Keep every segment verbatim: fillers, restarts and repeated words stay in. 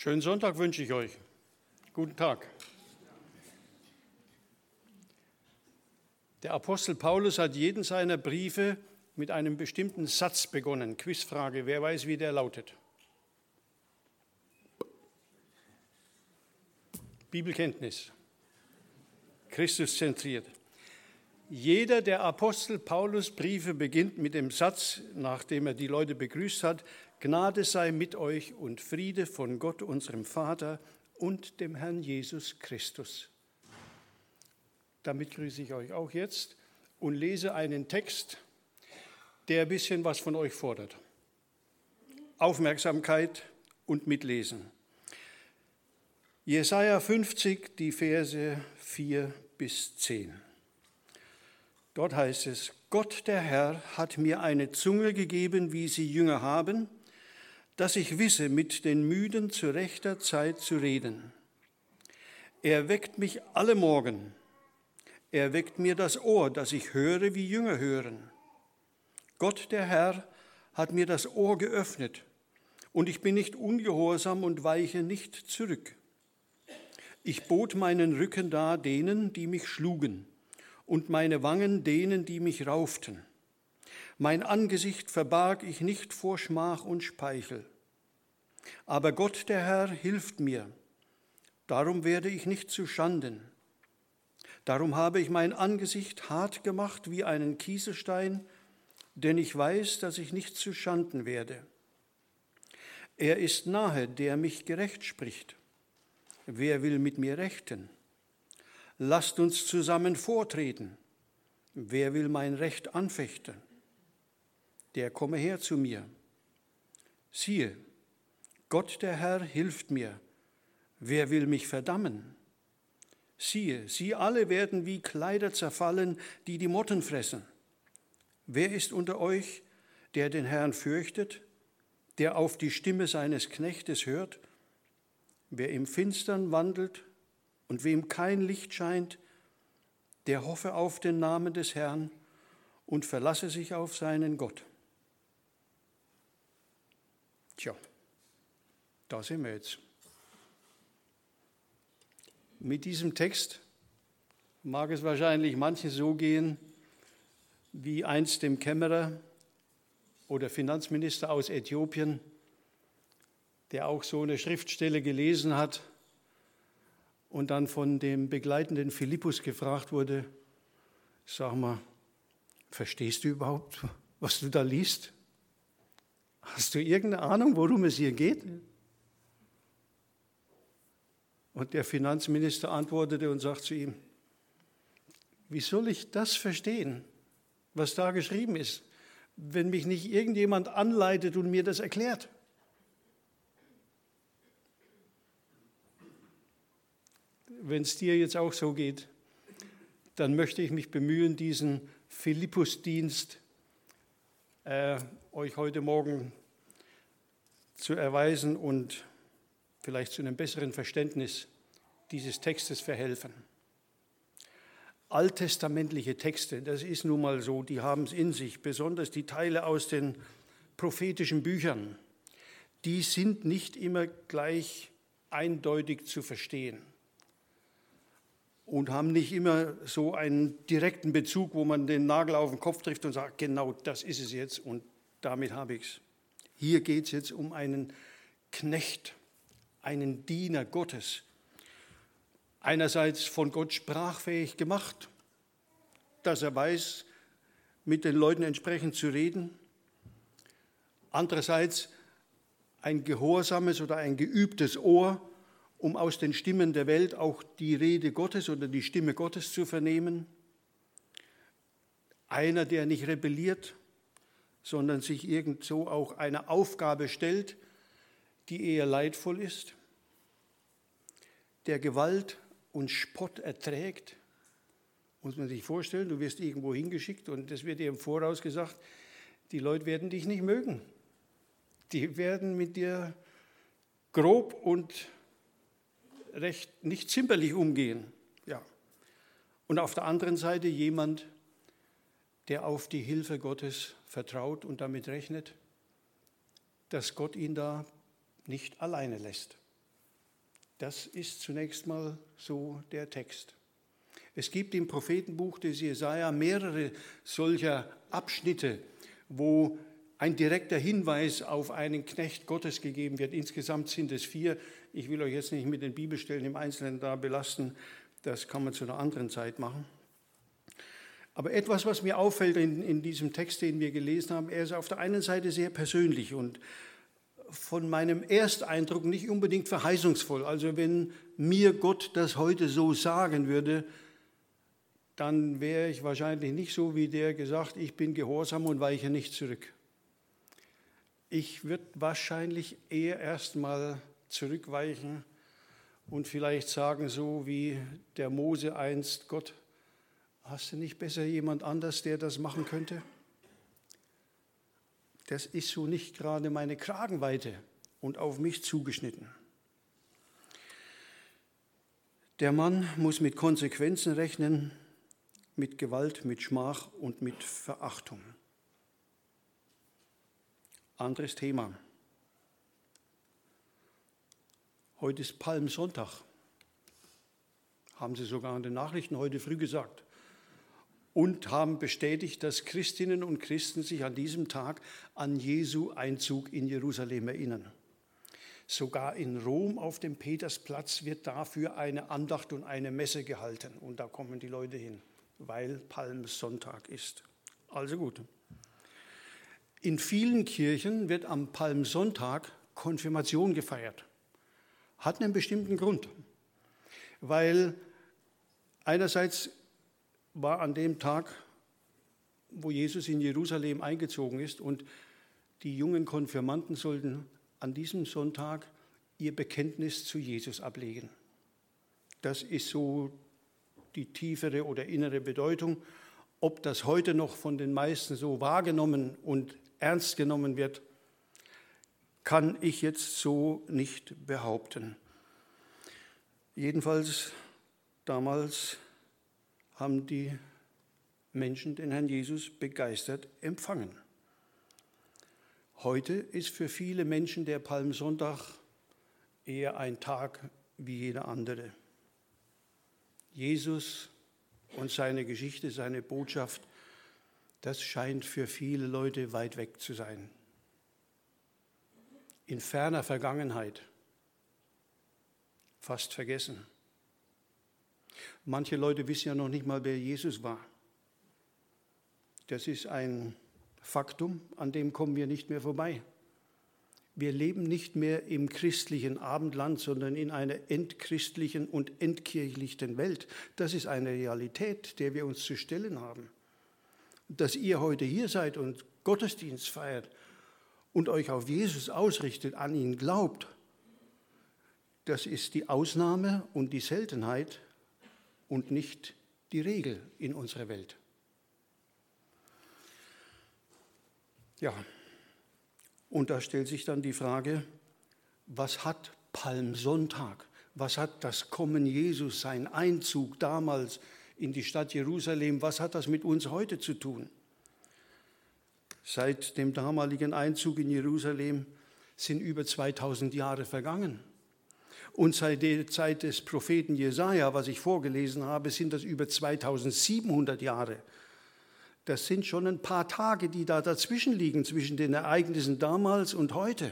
Schönen Sonntag wünsche ich euch. Guten Tag. Der Apostel Paulus hat jeden seiner Briefe mit einem bestimmten Satz begonnen. Quizfrage, wer weiß, wie der lautet? Bibelkenntnis. Christus zentriert. Jeder der Apostel Paulus Briefe beginnt mit dem Satz, nachdem er die Leute begrüßt hat: Gnade sei mit euch und Friede von Gott, unserem Vater und dem Herrn Jesus Christus. Damit grüße ich euch auch jetzt und lese einen Text, der ein bisschen was von euch fordert. Aufmerksamkeit und Mitlesen. Jesaja fünfzig, die Verse vier bis zehn. Dort heißt es: Gott, der Herr, hat mir eine Zunge gegeben, wie sie Jünger haben, dass ich wisse, mit den Müden zu rechter Zeit zu reden. Er weckt mich alle Morgen. Er weckt mir das Ohr, dass ich höre, wie Jünger hören. Gott, der Herr, hat mir das Ohr geöffnet, und ich bin nicht ungehorsam und weiche nicht zurück. Ich bot meinen Rücken dar denen, die mich schlugen, und meine Wangen denen, die mich rauften. Mein Angesicht verbarg ich nicht vor Schmach und Speichel. Aber Gott, der Herr, hilft mir. Darum werde ich nicht zu Schanden. Darum habe ich mein Angesicht hart gemacht wie einen Kieselstein, denn ich weiß, dass ich nicht zu Schanden werde. Er ist nahe, der mich gerecht spricht. Wer will mit mir rechten? Lasst uns zusammen vortreten. Wer will mein Recht anfechten? Der komme her zu mir. Siehe, Gott der Herr hilft mir. Wer will mich verdammen? Siehe, sie alle werden wie Kleider zerfallen, die die Motten fressen. Wer ist unter euch, der den Herrn fürchtet, der auf die Stimme seines Knechtes hört? Wer im Finstern wandelt und wem kein Licht scheint, der hoffe auf den Namen des Herrn und verlasse sich auf seinen Gott. Tja, da sind wir jetzt. Mit diesem Text mag es wahrscheinlich manchen so gehen, wie einst dem Kämmerer oder Finanzminister aus Äthiopien, der auch so eine Schriftstelle gelesen hat und dann von dem begleitenden Philippus gefragt wurde: Sag mal, verstehst du überhaupt, was du da liest? Hast du irgendeine Ahnung, worum es hier geht? Und der Finanzminister antwortete und sagt zu ihm: Wie soll ich das verstehen, was da geschrieben ist, wenn mich nicht irgendjemand anleitet und mir das erklärt? Wenn es dir jetzt auch so geht, dann möchte ich mich bemühen, diesen Philippusdienst äh, euch heute Morgen zu erweisen und vielleicht zu einem besseren Verständnis dieses Textes verhelfen. Alttestamentliche Texte, das ist nun mal so, die haben es in sich, besonders die Teile aus den prophetischen Büchern, die sind nicht immer gleich eindeutig zu verstehen und haben nicht immer so einen direkten Bezug, wo man den Nagel auf den Kopf trifft und sagt, genau das ist es jetzt und damit habe ich es. Hier geht es jetzt um einen Knecht, einen Diener Gottes, einerseits von Gott sprachfähig gemacht, dass er weiß, mit den Leuten entsprechend zu reden, andererseits ein gehorsames oder ein geübtes Ohr, um aus den Stimmen der Welt auch die Rede Gottes oder die Stimme Gottes zu vernehmen, einer, der nicht rebelliert, sondern sich irgend so auch einer Aufgabe stellt, die eher leidvoll ist, der Gewalt und Spott erträgt. Muss man sich vorstellen, du wirst irgendwo hingeschickt und es wird dir im Voraus gesagt, die Leute werden dich nicht mögen. Die werden mit dir grob und recht nicht zimperlich umgehen. Ja. Und auf der anderen Seite jemand, der auf die Hilfe Gottes vertraut und damit rechnet, dass Gott ihn da nicht alleine lässt. Das ist zunächst mal so der Text. Es gibt im Prophetenbuch des Jesaja mehrere solcher Abschnitte, wo ein direkter Hinweis auf einen Knecht Gottes gegeben wird. Insgesamt sind es vier. Ich will euch jetzt nicht mit den Bibelstellen im Einzelnen da belasten. Das kann man zu einer anderen Zeit machen. Aber etwas, was mir auffällt in, in diesem Text, den wir gelesen haben, er ist auf der einen Seite sehr persönlich und von meinem Ersteindruck nicht unbedingt verheißungsvoll. Also wenn mir Gott das heute so sagen würde, dann wäre ich wahrscheinlich nicht so wie der gesagt, ich bin gehorsam und weiche nicht zurück. Ich würde wahrscheinlich eher erstmal zurückweichen und vielleicht sagen, so wie der Mose einst, Gott, hast du nicht besser jemand anders, der das machen könnte? Das ist so nicht gerade meine Kragenweite und auf mich zugeschnitten. Der Mann muss mit Konsequenzen rechnen, mit Gewalt, mit Schmach und mit Verachtung. Anderes Thema. Heute ist Palmsonntag. Haben Sie sogar in den Nachrichten heute früh gesagt. Und haben bestätigt, dass Christinnen und Christen sich an diesem Tag an Jesu Einzug in Jerusalem erinnern. Sogar in Rom auf dem Petersplatz wird dafür eine Andacht und eine Messe gehalten. Und da kommen die Leute hin, weil Palmsonntag ist. Also gut. In vielen Kirchen wird am Palmsonntag Konfirmation gefeiert. Hat einen bestimmten Grund. Weil einerseits war an dem Tag, wo Jesus in Jerusalem eingezogen ist und die jungen Konfirmanden sollten an diesem Sonntag ihr Bekenntnis zu Jesus ablegen. Das ist so die tiefere oder innere Bedeutung. Ob das heute noch von den meisten so wahrgenommen und ernst genommen wird, kann ich jetzt so nicht behaupten. Jedenfalls damals haben die Menschen den Herrn Jesus begeistert empfangen. Heute ist für viele Menschen der Palmsonntag eher ein Tag wie jeder andere. Jesus und seine Geschichte, seine Botschaft, das scheint für viele Leute weit weg zu sein. In ferner Vergangenheit, fast vergessen. Manche Leute wissen ja noch nicht mal, wer Jesus war. Das ist ein Faktum, an dem kommen wir nicht mehr vorbei. Wir leben nicht mehr im christlichen Abendland, sondern in einer entchristlichen und entkirchlichten Welt. Das ist eine Realität, der wir uns zu stellen haben. Dass ihr heute hier seid und Gottesdienst feiert und euch auf Jesus ausrichtet, an ihn glaubt, das ist die Ausnahme und die Seltenheit und nicht die Regel in unserer Welt. Ja, und da stellt sich dann die Frage, was hat Palmsonntag, was hat das Kommen Jesus, sein Einzug damals in die Stadt Jerusalem, was hat das mit uns heute zu tun? Seit dem damaligen Einzug in Jerusalem sind über zweitausend Jahre vergangen. Und seit der Zeit des Propheten Jesaja, was ich vorgelesen habe, sind das über zweitausendsiebenhundert Jahre. Das sind schon ein paar Tage, die da dazwischen liegen, zwischen den Ereignissen damals und heute.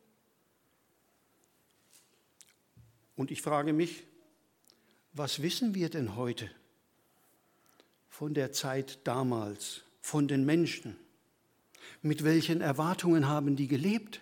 Und ich frage mich, was wissen wir denn heute von der Zeit damals, von den Menschen? Mit welchen Erwartungen haben die gelebt?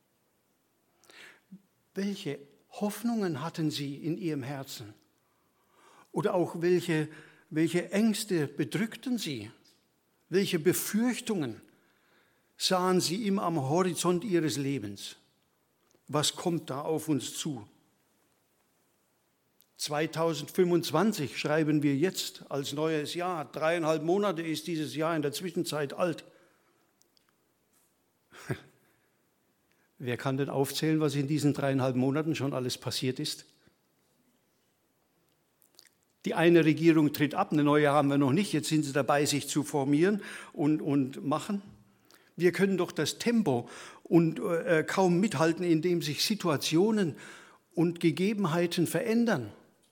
Welche Hoffnungen hatten sie in ihrem Herzen? Oder auch welche, welche Ängste bedrückten sie? Welche Befürchtungen sahen sie immer am Horizont ihres Lebens? Was kommt da auf uns zu? zweitausendfünfundzwanzig schreiben wir jetzt als neues Jahr. Dreieinhalb Monate ist dieses Jahr in der Zwischenzeit alt. Wer kann denn aufzählen, was in diesen dreieinhalb Monaten schon alles passiert ist? Die eine Regierung tritt ab, eine neue haben wir noch nicht. Jetzt sind sie dabei, sich zu formieren und, und machen. Wir können doch das Tempo und, äh, kaum mithalten, indem sich Situationen und Gegebenheiten verändern.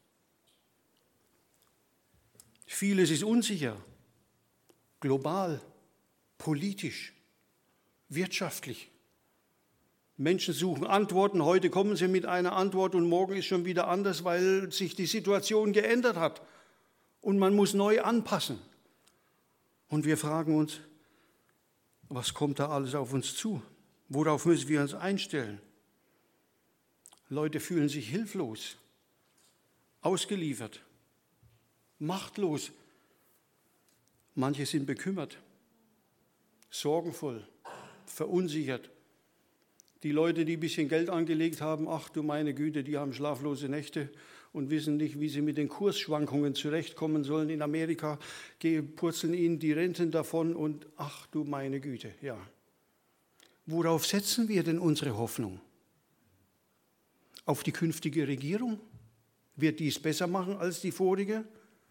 Vieles ist unsicher, global, politisch, wirtschaftlich. Menschen suchen Antworten, heute kommen sie mit einer Antwort und morgen ist schon wieder anders, weil sich die Situation geändert hat und man muss neu anpassen. Und wir fragen uns, was kommt da alles auf uns zu? Worauf müssen wir uns einstellen? Leute fühlen sich hilflos, ausgeliefert, machtlos. Manche sind bekümmert, sorgenvoll, verunsichert. Die Leute, die ein bisschen Geld angelegt haben, ach du meine Güte, die haben schlaflose Nächte und wissen nicht, wie sie mit den Kursschwankungen zurechtkommen sollen. In Amerika purzeln ihnen die Renten davon und ach du meine Güte, ja. Worauf setzen wir denn unsere Hoffnung? Auf die künftige Regierung? Wird dies besser machen als die vorige?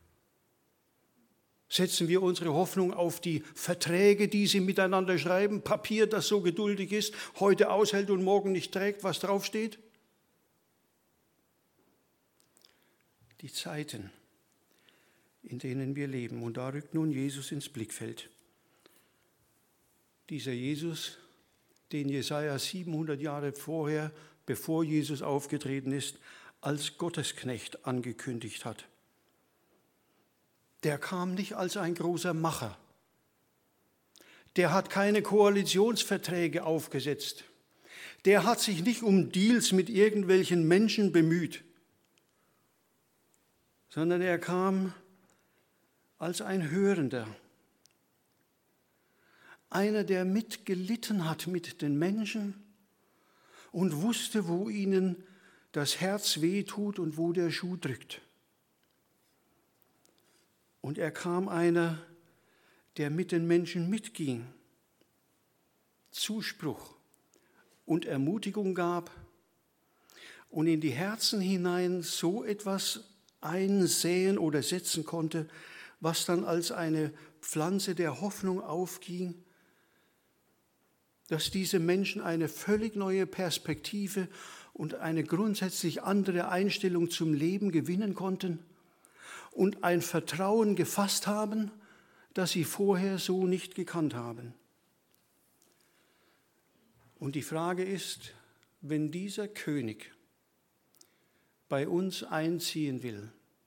Setzen wir unsere Hoffnung auf die Verträge, die sie miteinander schreiben, Papier, das so geduldig ist, heute aushält und morgen nicht trägt, was draufsteht? Die Zeiten, in denen wir leben. Und da rückt nun Jesus ins Blickfeld. Dieser Jesus, den Jesaja siebenhundert Jahre vorher, bevor Jesus aufgetreten ist, als Gottesknecht angekündigt hat. Der kam nicht als ein großer Macher. Der hat keine Koalitionsverträge aufgesetzt. Der hat sich nicht um Deals mit irgendwelchen Menschen bemüht, sondern er kam als ein Hörender. Einer, der mitgelitten hat mit den Menschen und wusste, wo ihnen das Herz wehtut und wo der Schuh drückt. Und er kam einer, der mit den Menschen mitging, Zuspruch und Ermutigung gab und in die Herzen hinein so etwas einsäen oder setzen konnte, was dann als eine Pflanze der Hoffnung aufging, dass diese Menschen eine völlig neue Perspektive und eine grundsätzlich andere Einstellung zum Leben gewinnen konnten und ein Vertrauen gefasst haben, das sie vorher so nicht gekannt haben. Und die Frage ist, wenn dieser König bei uns einziehen will,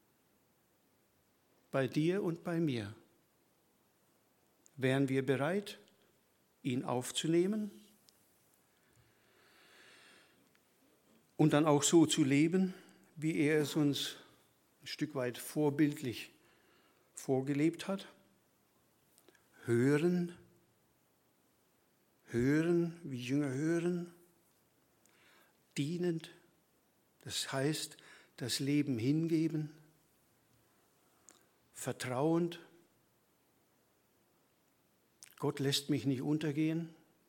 bei dir und bei mir, wären wir bereit, ihn aufzunehmen und dann auch so zu leben, wie er es uns ein Stück weit vorbildlich vorgelebt hat? Hören, hören, wie Jünger hören, dienend, das heißt, das Leben hingeben, vertrauend, Gott lässt mich nicht untergehen,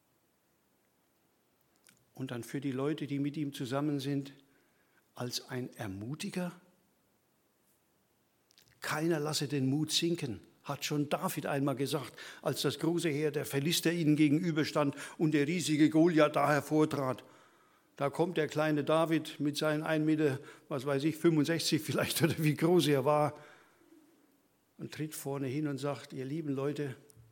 und dann für die Leute, die mit ihm zusammen sind, als ein Ermutiger. Keiner lasse den Mut sinken, hat schon David einmal gesagt, als das große Heer der Philister ihnen gegenüberstand und der riesige Goliath da hervortrat. Da kommt der kleine David mit seinen ein Meter, was weiß ich, fünfundsechzig vielleicht oder wie groß er war, und tritt vorne hin und sagt, ihr lieben Leute,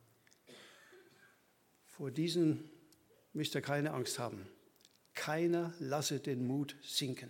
vor diesen müsst ihr keine Angst haben. Keiner lasse den Mut sinken.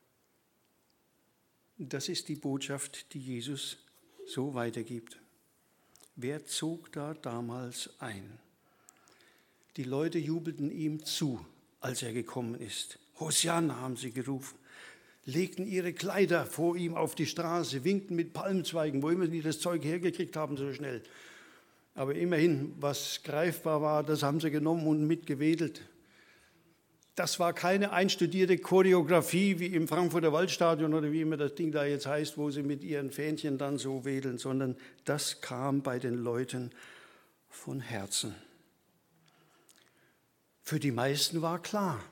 Das ist die Botschaft, die Jesus so weitergibt. Wer zog da damals ein? Die Leute jubelten ihm zu, als er gekommen ist. Hosianna haben sie gerufen, legten ihre Kleider vor ihm auf die Straße, winkten mit Palmzweigen, wo immer sie das Zeug hergekriegt haben so schnell. Aber immerhin, was greifbar war, das haben sie genommen und mitgewedelt. Das war keine einstudierte Choreografie wie im Frankfurter Waldstadion oder wie immer das Ding da jetzt heißt, wo sie mit ihren Fähnchen dann so wedeln, sondern das kam bei den Leuten von Herzen. Für die meisten war klar,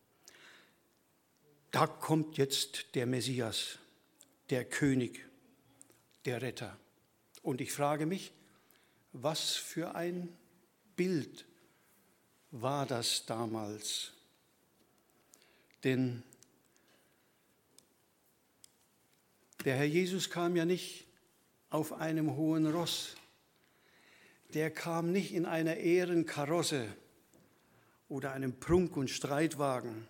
da kommt jetzt der Messias, der König, der Retter. Und ich frage mich, was für ein Bild war das damals? Denn Der Herr Jesus kam ja nicht auf einem hohen Ross. Der kam nicht in einer Ehrenkarosse oder einem Prunk- und Streitwagen.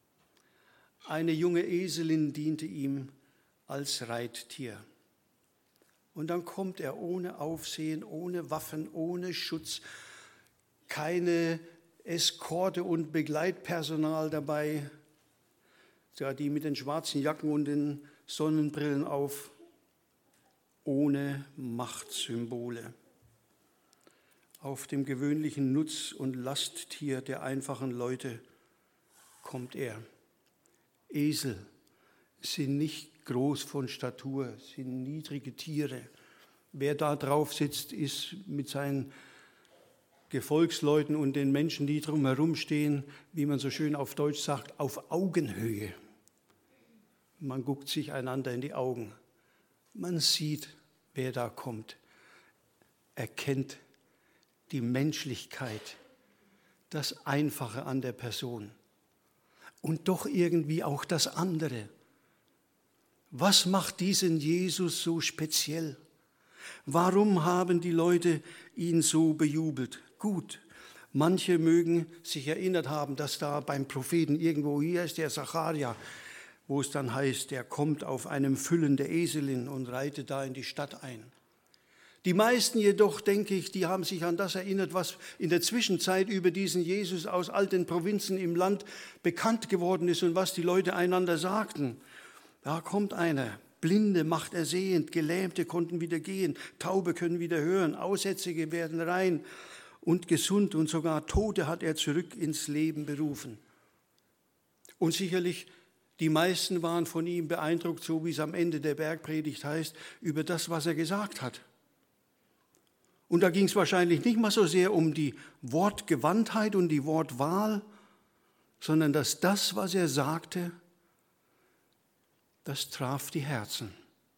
Eine junge Eselin diente ihm als Reittier. Und dann kommt er ohne Aufsehen, ohne Waffen, ohne Schutz, keine Eskorte und Begleitpersonal dabei, ja, die mit den schwarzen Jacken und den Sonnenbrillen auf, ohne Machtsymbole. Auf dem gewöhnlichen Nutz- und Lasttier der einfachen Leute kommt er. Esel sind nicht groß von Statur, sind niedrige Tiere. Wer da drauf sitzt, ist mit seinen Gefolgsleuten und den Menschen, die drumherum stehen, wie man so schön auf Deutsch sagt, auf Augenhöhe. Man guckt sich einander in die Augen. Man sieht, wer da kommt, erkennt die Menschlichkeit, das Einfache an der Person und doch irgendwie auch das andere. Was macht diesen Jesus so speziell? Warum haben die Leute ihn so bejubelt? Gut, manche mögen sich erinnert haben, dass da beim Propheten irgendwo, hier ist der Sacharja, wo es dann heißt, der kommt auf einem Füllen der Eselin und reitet da in die Stadt ein. Die meisten jedoch, denke ich, die haben sich an das erinnert, was in der Zwischenzeit über diesen Jesus aus all den Provinzen im Land bekannt geworden ist und was die Leute einander sagten. Da kommt einer, Blinde macht er sehend, Gelähmte konnten wieder gehen, Taube können wieder hören, Aussätzige werden rein und gesund und sogar Tote hat er zurück ins Leben berufen. Und sicherlich die meisten waren von ihm beeindruckt, so wie es am Ende der Bergpredigt heißt, über das, was er gesagt hat. Und da ging es wahrscheinlich nicht mal so sehr um die Wortgewandtheit und die Wortwahl, sondern dass das, was er sagte, das traf die Herzen.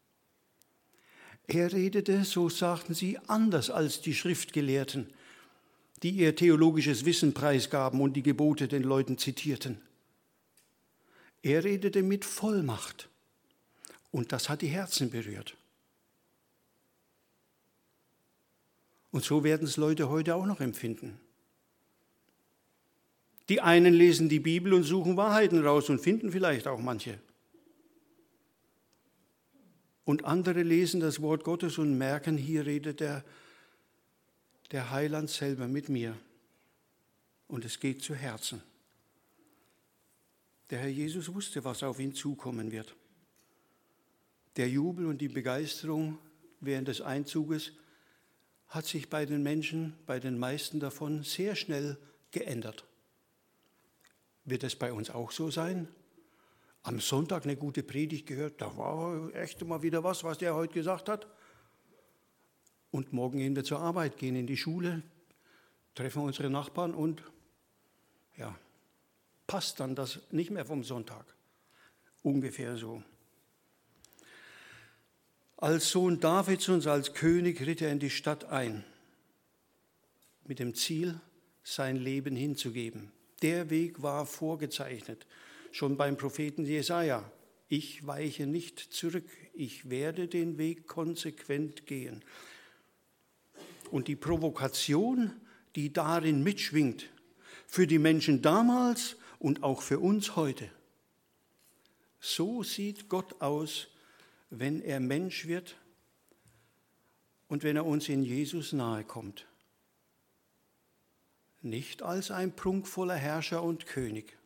Er redete, so sagten sie, anders als die Schriftgelehrten, die ihr theologisches Wissen preisgaben und die Gebote den Leuten zitierten. Er redete mit Vollmacht und das hat die Herzen berührt. Und so werden es Leute heute auch noch empfinden. Die einen lesen die Bibel und suchen Wahrheiten raus und finden vielleicht auch manche. Und andere lesen das Wort Gottes und merken, hier redet der, der Heiland selber mit mir. Und es geht zu Herzen. Der Herr Jesus wusste, was auf ihn zukommen wird. Der Jubel und die Begeisterung während des Einzuges hat sich bei den Menschen, bei den meisten davon, sehr schnell geändert. Wird es bei uns auch so sein? Am Sonntag eine gute Predigt gehört, da war echt mal wieder was, was der heute gesagt hat. Und morgen gehen wir zur Arbeit, gehen in die Schule, treffen unsere Nachbarn und ja, passt dann das nicht mehr vom Sonntag. Ungefähr so. Als Sohn Davids und als König ritt er in die Stadt ein, mit dem Ziel, sein Leben hinzugeben. Der Weg war vorgezeichnet, schon beim Propheten Jesaja. Ich weiche nicht zurück, ich werde den Weg konsequent gehen. Und die Provokation, die darin mitschwingt, für die Menschen damals und auch für uns heute. So sieht Gott aus, wenn er Mensch wird und wenn er uns in Jesus nahe kommt. Nicht als ein prunkvoller Herrscher und König,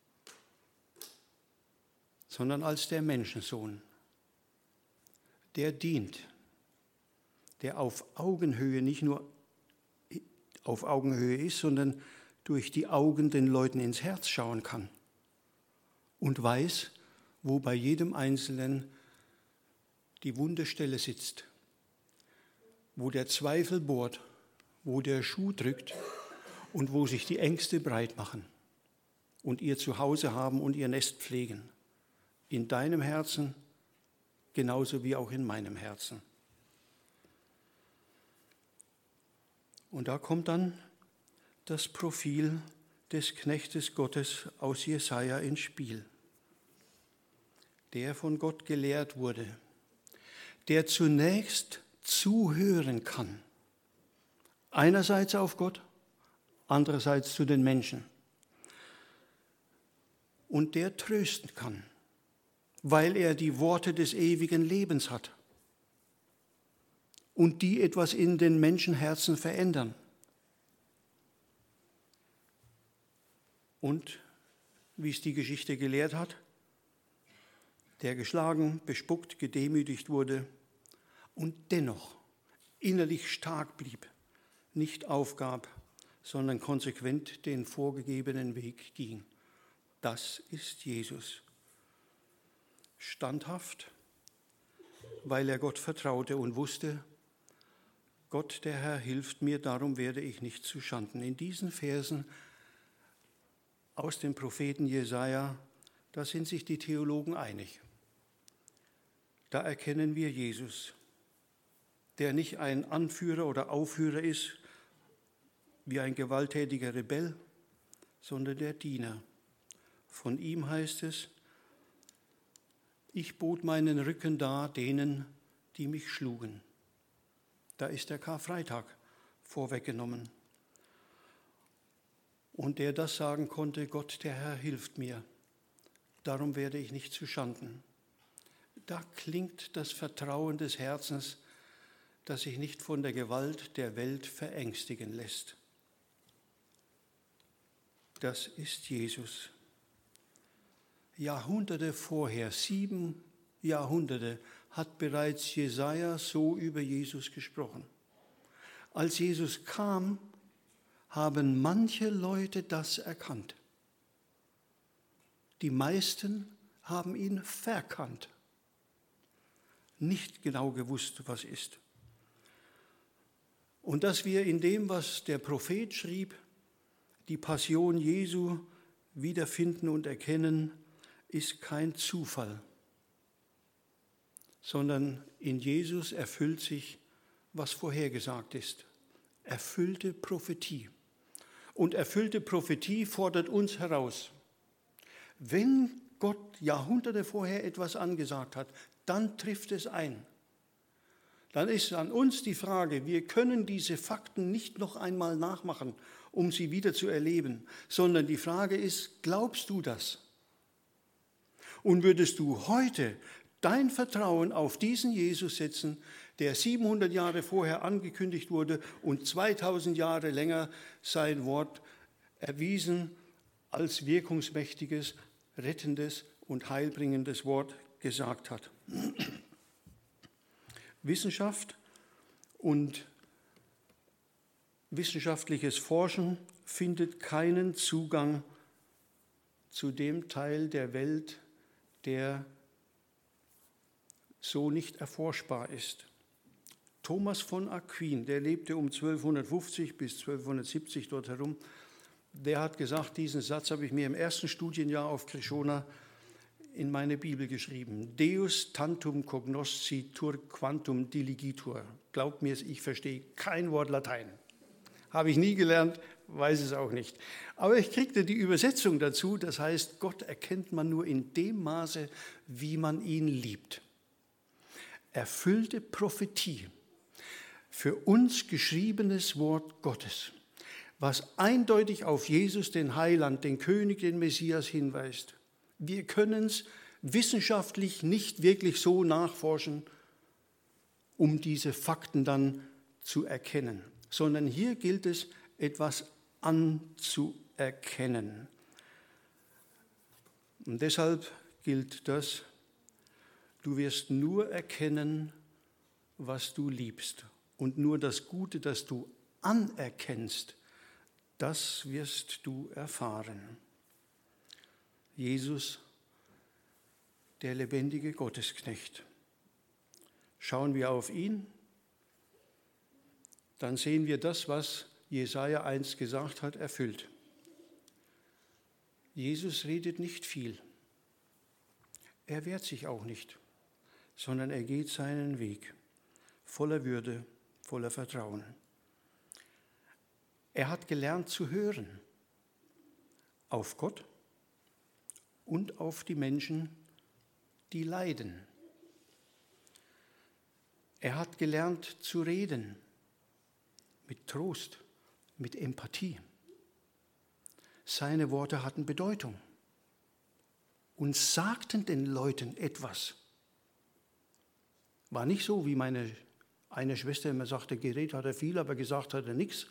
sondern als der Menschensohn, der dient, der auf Augenhöhe nicht nur auf Augenhöhe ist, sondern durch die Augen den Leuten ins Herz schauen kann und weiß, wo bei jedem Einzelnen die wunde Stelle sitzt, wo der Zweifel bohrt, wo der Schuh drückt und wo sich die Ängste breit machen und ihr Zuhause haben und ihr Nest pflegen. In deinem Herzen genauso wie auch in meinem Herzen. Und da kommt dann das Profil des Knechtes Gottes aus Jesaja ins Spiel, der von Gott gelehrt wurde, der zunächst zuhören kann. Einerseits auf Gott, andererseits zu den Menschen. Und der trösten kann, weil er die Worte des ewigen Lebens hat und die etwas in den Menschenherzen verändern. Und, wie es die Geschichte gelehrt hat, der geschlagen, bespuckt, gedemütigt wurde und dennoch innerlich stark blieb, nicht aufgab, sondern konsequent den vorgegebenen Weg ging. Das ist Jesus. Standhaft, weil er Gott vertraute und wusste, Gott, der Herr, hilft mir, darum werde ich nicht zu Schanden. In diesen Versen aus dem Propheten Jesaja, da sind sich die Theologen einig. Da erkennen wir Jesus, der nicht ein Anführer oder Aufführer ist, wie ein gewalttätiger Rebell, sondern der Diener. Von ihm heißt es, ich bot meinen Rücken dar denen, die mich schlugen. Da ist der Karfreitag vorweggenommen. Und der das sagen konnte, Gott, der Herr, hilft mir, darum werde ich nicht zu Schanden. Da klingt das Vertrauen des Herzens, das sich nicht von der Gewalt der Welt verängstigen lässt. Das ist Jesus. Jahrhunderte vorher, sieben Jahrhunderte, hat bereits Jesaja so über Jesus gesprochen. Als Jesus kam, haben manche Leute das erkannt. Die meisten haben ihn verkannt, nicht genau gewusst, was ist. Und dass wir in dem, was der Prophet schrieb, die Passion Jesu wiederfinden und erkennen, ist kein Zufall, sondern in Jesus erfüllt sich, was vorhergesagt ist. Erfüllte Prophetie. Und erfüllte Prophetie fordert uns heraus. Wenn Gott Jahrhunderte vorher etwas angesagt hat, dann trifft es ein. Dann ist an uns die Frage, wir können diese Fakten nicht noch einmal nachmachen, um sie wieder zu erleben, sondern die Frage ist, glaubst du das? Und würdest du heute dein Vertrauen auf diesen Jesus setzen, der siebenhundert Jahre vorher angekündigt wurde und zweitausend Jahre länger sein Wort erwiesen als wirkungsmächtiges, rettendes und heilbringendes Wort gesagt hat? Wissenschaft und wissenschaftliches Forschen findet keinen Zugang zu dem Teil der Welt, der so nicht erforschbar ist. Thomas von Aquin, der lebte um zwölfhundertfünfzig bis zwölfhundertsiebzig dort herum, der hat gesagt, diesen Satz habe ich mir im ersten Studienjahr auf Krishona in meine Bibel geschrieben. Deus tantum cognoscitur quantum diligitur. Glaubt mir, ich verstehe kein Wort Latein. Habe ich nie gelernt, weiß es auch nicht. Aber ich kriegte die Übersetzung dazu, das heißt, Gott erkennt man nur in dem Maße, wie man ihn liebt. Erfüllte Prophetie, für uns geschriebenes Wort Gottes, was eindeutig auf Jesus, den Heiland, den König, den Messias hinweist. Wir können es wissenschaftlich nicht wirklich so nachforschen, um diese Fakten dann zu erkennen, sondern hier gilt es, etwas anzuerkennen. Und deshalb gilt das, du wirst nur erkennen, was du liebst. Und nur das Gute, das du anerkennst, das wirst du erfahren. Jesus, der lebendige Gottesknecht. Schauen wir auf ihn, dann sehen wir das, was Jesaja einst gesagt hat, erfüllt. Jesus redet nicht viel. Er wehrt sich auch nicht, sondern er geht seinen Weg, voller Würde, voller Vertrauen. Er hat gelernt zu hören auf Gott und auf die Menschen, die leiden. Er hat gelernt zu reden, mit Trost, mit Empathie. Seine Worte hatten Bedeutung und sagten den Leuten etwas. War nicht so, wie meine eine Schwester immer sagte, geredet hat er viel, aber gesagt hat er nichts.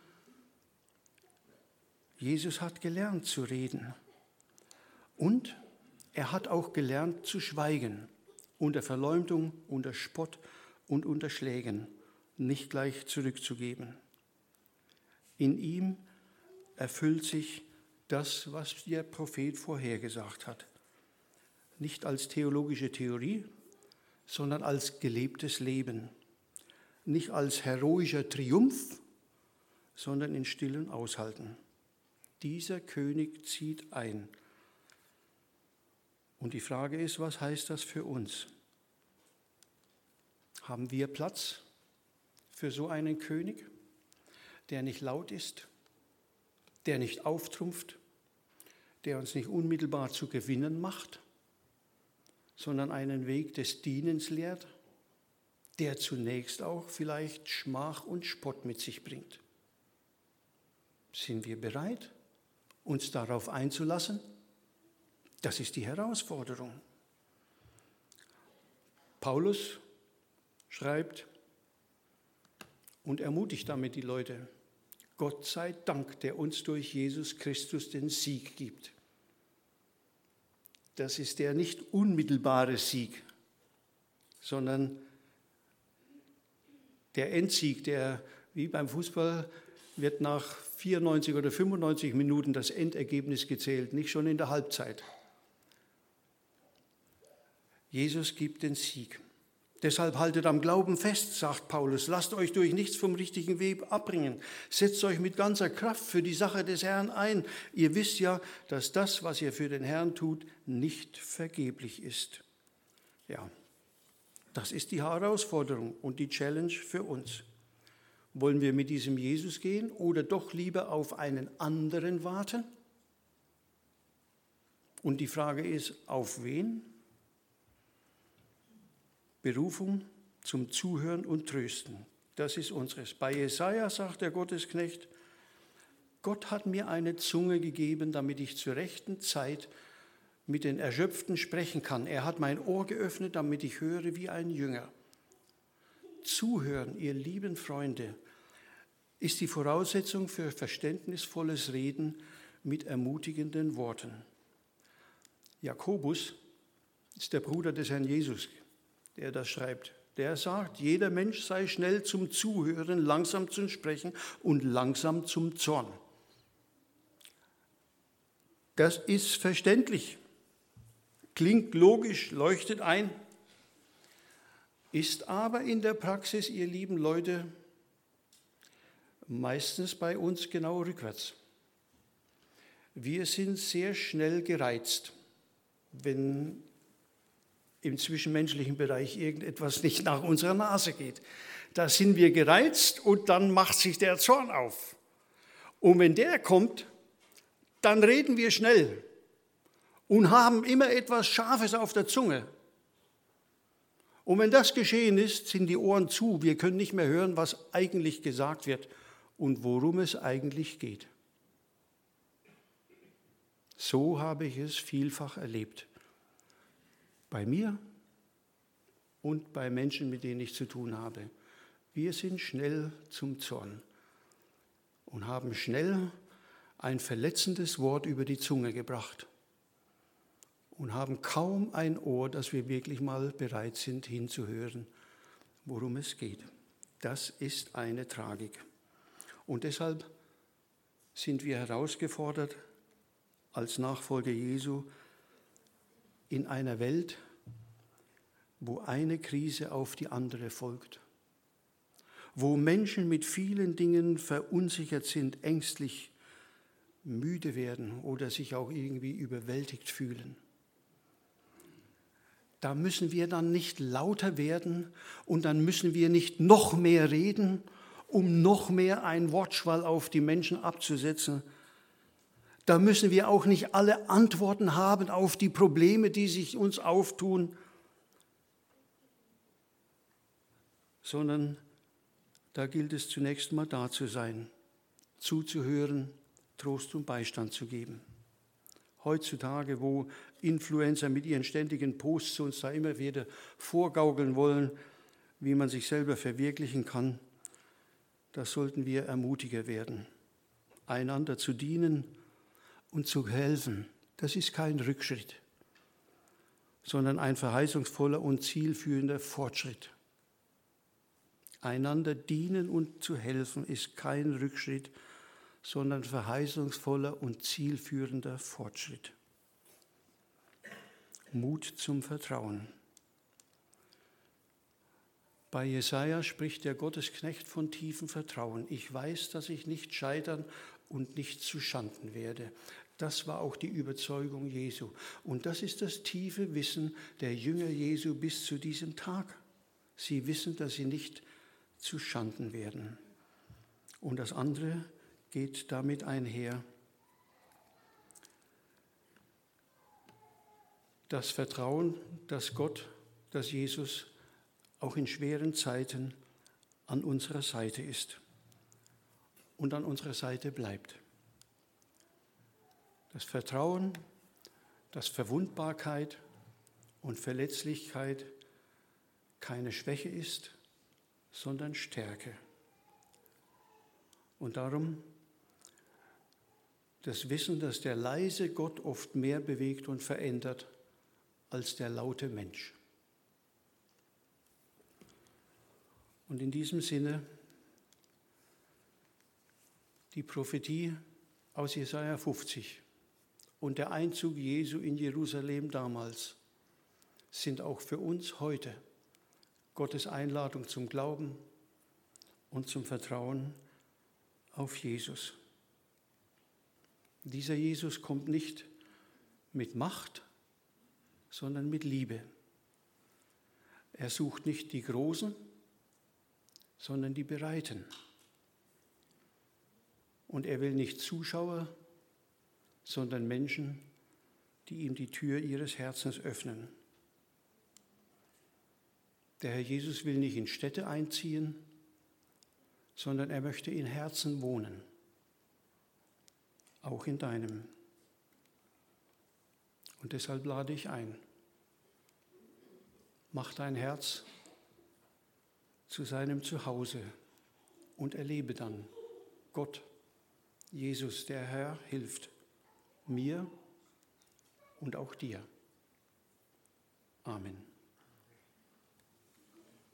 Jesus hat gelernt zu reden und er hat auch gelernt zu schweigen, unter Verleumdung, unter Spott und unter Schlägen, nicht gleich zurückzugeben. In ihm erfüllt sich das, was der Prophet vorhergesagt hat. Nicht als theologische Theorie, sondern als gelebtes Leben. Nicht als heroischer Triumph, sondern in stillem Aushalten. Dieser König zieht ein. Und die Frage ist, was heißt das für uns? Haben wir Platz für so einen König, der nicht laut ist, der nicht auftrumpft, der uns nicht unmittelbar zu Gewinnen macht, sondern einen Weg des Dienens lehrt, der zunächst auch vielleicht Schmach und Spott mit sich bringt? Sind wir bereit, uns darauf einzulassen? Das ist die Herausforderung. Paulus schreibt und ermutigt damit die Leute: Gott sei Dank, der uns durch Jesus Christus den Sieg gibt. Das ist der nicht unmittelbare Sieg, sondern der Endsieg, der wie beim Fußball wird nach vierundneunzig oder fünfundneunzig Minuten das Endergebnis gezählt, nicht schon in der Halbzeit. Jesus gibt den Sieg. Deshalb haltet am Glauben fest, sagt Paulus. Lasst euch durch nichts vom richtigen Weg abbringen. Setzt euch mit ganzer Kraft für die Sache des Herrn ein. Ihr wisst ja, dass das, was ihr für den Herrn tut, nicht vergeblich ist. Ja, das ist die Herausforderung und die Challenge für uns. Wollen wir mit diesem Jesus gehen oder doch lieber auf einen anderen warten? Und die Frage ist, auf wen? Berufung zum Zuhören und Trösten. Das ist unseres. Bei Jesaja sagt der Gottesknecht: Gott hat mir eine Zunge gegeben, damit ich zur rechten Zeit mit den Erschöpften sprechen kann. Er hat mein Ohr geöffnet, damit ich höre wie ein Jünger. Zuhören, ihr lieben Freunde, ist die Voraussetzung für verständnisvolles Reden mit ermutigenden Worten. Jakobus ist der Bruder des Herrn Jesus, der das schreibt. Der sagt, jeder Mensch sei schnell zum Zuhören, langsam zum Sprechen und langsam zum Zorn. Das ist verständlich, klingt logisch, leuchtet ein, ist aber in der Praxis, ihr lieben Leute, meistens bei uns genau rückwärts. Wir sind sehr schnell gereizt, wenn im zwischenmenschlichen Bereich irgendetwas nicht nach unserer Nase geht. Da sind wir gereizt und dann macht sich der Zorn auf. Und wenn der kommt, dann reden wir schnell und haben immer etwas Scharfes auf der Zunge. Und wenn das geschehen ist, sind die Ohren zu. Wir können nicht mehr hören, was eigentlich gesagt wird und worum es eigentlich geht. So habe ich es vielfach erlebt. Bei mir und bei Menschen, mit denen ich zu tun habe. Wir sind schnell zum Zorn und haben schnell ein verletzendes Wort über die Zunge gebracht und haben kaum ein Ohr, dass wir wirklich mal bereit sind hinzuhören, worum es geht. Das ist eine Tragik. Und deshalb sind wir herausgefordert, als Nachfolger Jesu, in einer Welt, wo eine Krise auf die andere folgt, wo Menschen mit vielen Dingen verunsichert sind, ängstlich, müde werden oder sich auch irgendwie überwältigt fühlen. Da müssen wir dann nicht lauter werden und dann müssen wir nicht noch mehr reden, um noch mehr einen Wortschwall auf die Menschen abzusetzen. Da müssen wir auch nicht alle Antworten haben auf die Probleme, die sich uns auftun. sondern da gilt es zunächst mal da zu sein, zuzuhören, Trost und Beistand zu geben. Heutzutage, wo Influencer mit ihren ständigen Posts uns da immer wieder vorgaukeln wollen, wie man sich selber verwirklichen kann, da sollten wir ermutiger werden, einander zu dienen und zu helfen. Das ist kein Rückschritt, sondern ein verheißungsvoller und zielführender Fortschritt. Einander dienen und zu helfen ist kein Rückschritt, sondern verheißungsvoller und zielführender Fortschritt. Mut zum Vertrauen. Bei Jesaja spricht der Gottesknecht von tiefem Vertrauen. Ich weiß, dass ich nicht scheitern und nicht zu Schanden werde. Das war auch die Überzeugung Jesu. Und das ist das tiefe Wissen der Jünger Jesu bis zu diesem Tag. Sie wissen, dass sie nicht zu Schanden werden. Und das andere geht damit einher. Das Vertrauen, dass Gott, dass Jesus auch in schweren Zeiten an unserer Seite ist und an unserer Seite bleibt. Das Vertrauen, dass Verwundbarkeit und Verletzlichkeit keine Schwäche ist, sondern Stärke. Und darum das Wissen, dass der leise Gott oft mehr bewegt und verändert als der laute Mensch. Und in diesem Sinne die Prophetie aus Jesaja fünfzig und der Einzug Jesu in Jerusalem damals sind auch für uns heute Gottes Einladung zum Glauben und zum Vertrauen auf Jesus. Dieser Jesus kommt nicht mit Macht, sondern mit Liebe. Er sucht nicht die Großen, sondern die Bereiten. Und er will nicht Zuschauer, sondern Menschen, die ihm die Tür ihres Herzens öffnen. Der Herr Jesus will nicht in Städte einziehen, sondern er möchte in Herzen wohnen, auch in deinem. Und deshalb lade ich ein, mach dein Herz zu seinem Zuhause und erlebe dann, Gott, Jesus, der Herr, hilft mir und auch dir. Amen.